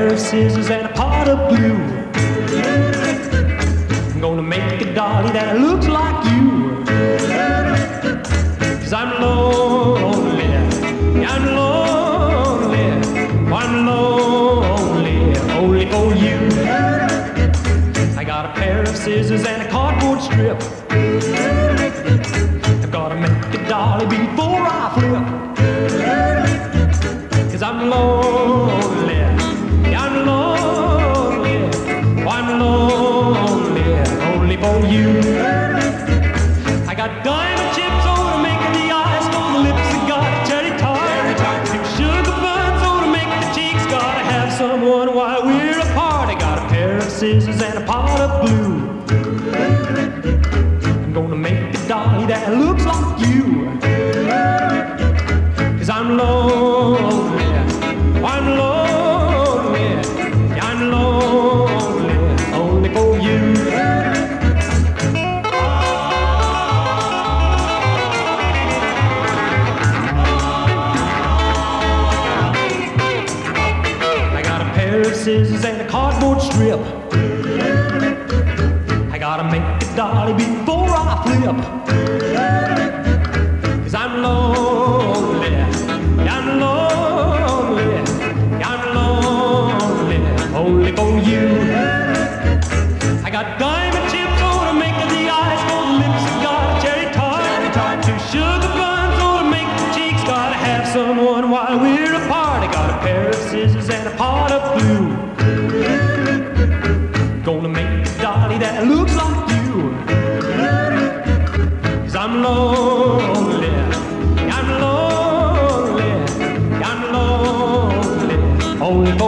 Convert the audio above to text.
pair of scissors and a pot of glue. I'm gonna make a dolly that looks like you. 'Cause I'm lonely, I'm lonely, I'm lonely, only for you. I got a pair of scissors and a cardboard strip. I've gotta make a dolly before I flip. 'Cause I'm lonely, I'm lonely, I'm lonely, only for you. I got diamond chips on to make the eyes, for the lips that got a cherry tart. Two sugar buns on to make the cheeks, gotta have someone while we're apart. I got a pair of scissors and a pot of glue. I'm gonna make a dolly that looks like you. 'Cause I'm lonely, I'm lonely, I'm lonely, only for you. I got a pair of scissors and a cardboard strip. I gotta make a dolly before I flip. 'Cause I'm lonely, I'm lonely, I'm lonely, only for you. I got diamond chips on to make the eyes, for the lips that got a cherry tart. Two sugar buns on to make the cheeks, gotta have someone while we're apart. I got a pair of scissors and a pot of glue. Gonna make a dolly that looks like you. 'Cause I'm lonely, I'm lonely, I'm lonely, only for